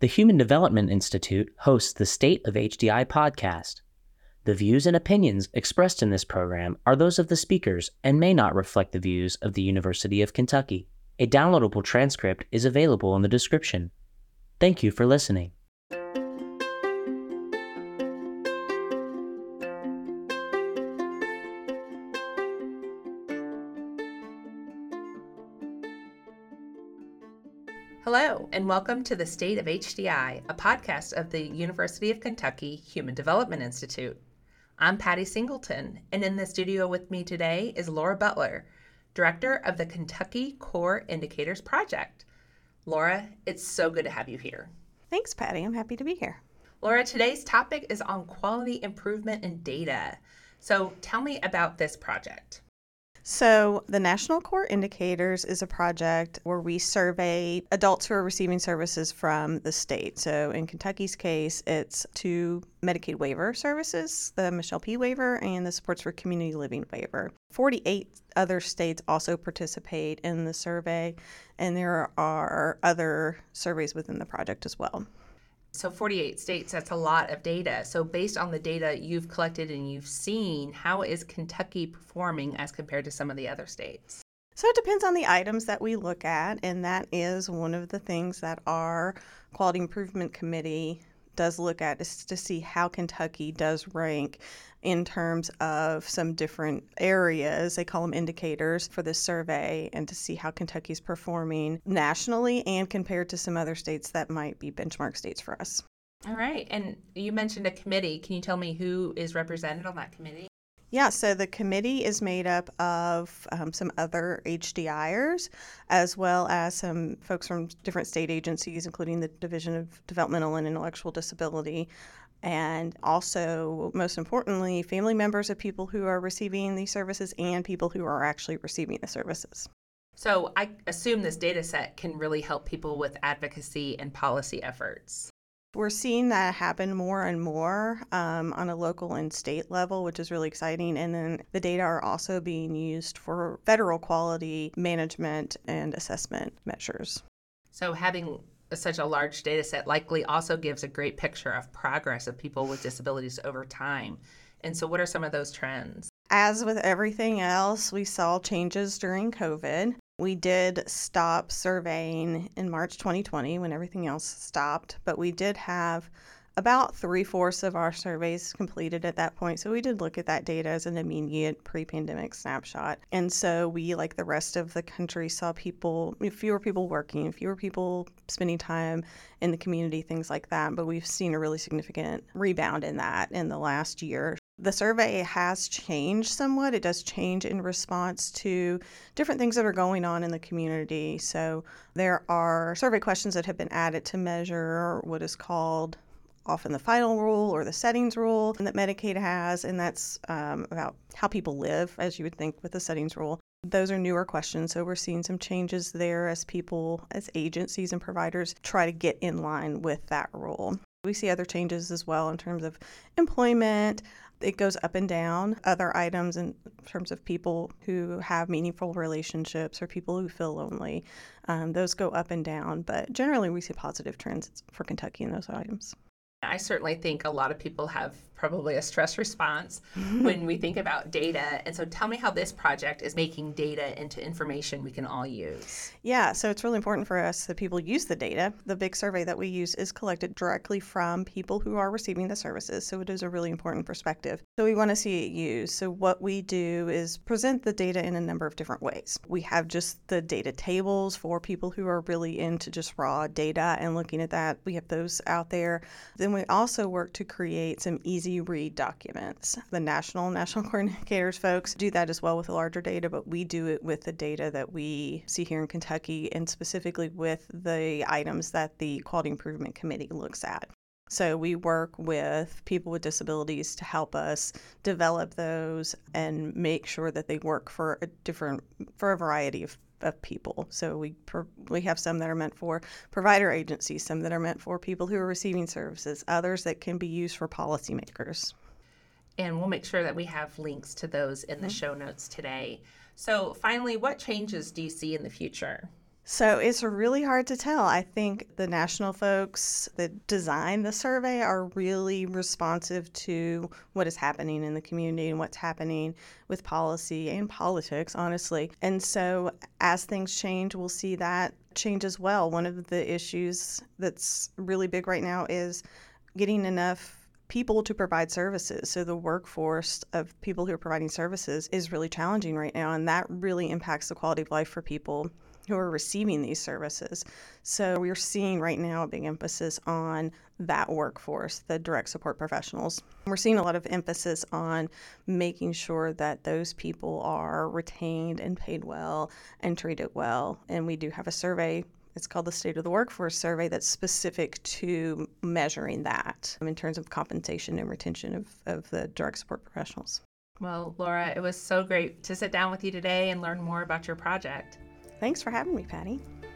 The Human Development Institute hosts the State of HDI podcast. The views and opinions expressed in this program are those of the speakers and may not reflect the views of the University of Kentucky. A downloadable transcript is available in the description. Thank you for listening. Hello, and welcome to the State of HDI, a podcast of the University of Kentucky Human Development Institute. I'm Patty Singleton, and in the studio with me today is Laura Butler, Director of the Kentucky Core Indicators Project. Laura, it's so good to have you here. Thanks, Patty. I'm happy to be here. Laura, today's topic is on quality improvement in data. So tell me about this project. So the National Core Indicators is a project where we survey adults who are receiving services from the state. So in Kentucky's case, it's two Medicaid waiver services, the Michelle P. waiver and the Supports for Community Living waiver. 48 other states also participate in the survey, and there are other surveys within the project as well. So 48 states, that's a lot of data. So based on the data you've collected and you've seen, how is Kentucky performing as compared to some of the other states? So it depends on the items that we look at, and that is one of the things that our Quality Improvement Committee does look at, is to see how Kentucky does rank in terms of some different areas. They call them indicators for this survey, and to see how Kentucky's performing nationally and compared to some other states that might be benchmark states for us. All right. And you mentioned a committee. Can you tell me who is represented on that committee? Yeah, so the committee is made up of some other HDIers, as well as some folks from different state agencies, including the Division of Developmental and Intellectual Disability, and also, most importantly, family members of people who are receiving these services and people who are actually receiving the services. So I assume this data set can really help people with advocacy and policy efforts. We're seeing that happen more and more on a local and state level, which is really exciting. And then the data are also being used for federal quality management and assessment measures. So having such a large data set likely also gives a great picture of progress of people with disabilities over time. And so what are some of those trends? As with everything else, we saw changes during COVID. We did stop surveying in March 2020 when everything else stopped, but we did have about 3/4 of our surveys completed at that point. So we did look at that data as an immediate pre-pandemic snapshot. And so we, like the rest of the country, saw fewer people working, fewer people spending time in the community, things like that. But we've seen a really significant rebound in that in the last year. The survey has changed somewhat. It does change in response to different things that are going on in the community. So there are survey questions that have been added to measure what is called often the final rule or the settings rule that Medicaid has, and that's about how people live, as you would think with the settings rule. Those are newer questions, so we're seeing some changes there as people, as agencies and providers try to get in line with that rule. We see other changes as well in terms of employment. It goes up and down. Other items in terms of people who have meaningful relationships or people who feel lonely, those go up and down. But generally, we see positive trends for Kentucky in those items. I certainly think a lot of people have probably a stress response when we think about data. And so tell me how this project is making data into information we can all use. Yeah, so it's really important for us that people use the data. The big survey that we use is collected directly from people who are receiving the services, so it is a really important perspective. So we want to see it used. So what we do is present the data in a number of different ways. We have just the data tables for people who are really into just raw data and looking at that. We have those out there. Then we also work to create some easy read documents. The National Core Indicators folks do that as well with the larger data, but we do it with the data that we see here in Kentucky and specifically with the items that the Quality Improvement Committee looks at. So we work with people with disabilities to help us develop those and make sure that they work for a variety of people. So we have some that are meant for provider agencies, some that are meant for people who are receiving services, others that can be used for policymakers. And we'll make sure that we have links to those in the show notes today. So finally, what changes do you see in the future? So it's really hard to tell. I think the national folks that design the survey are really responsive to what is happening in the community and what's happening with policy and politics, honestly. And so as things change, we'll see that change as well. One of the issues that's really big right now is getting enough people to provide services. So the workforce of people who are providing services is really challenging right now, and that really impacts the quality of life for people who are receiving these services. So we're seeing right now a big emphasis on that workforce, the direct support professionals. We're seeing a lot of emphasis on making sure that those people are retained and paid well and treated well. And we do have a survey. It's called the State of the Workforce Survey that's specific to measuring that in terms of compensation and retention of the direct support professionals. Well, Laura, it was so great to sit down with you today and learn more about your project. Thanks for having me, Patty.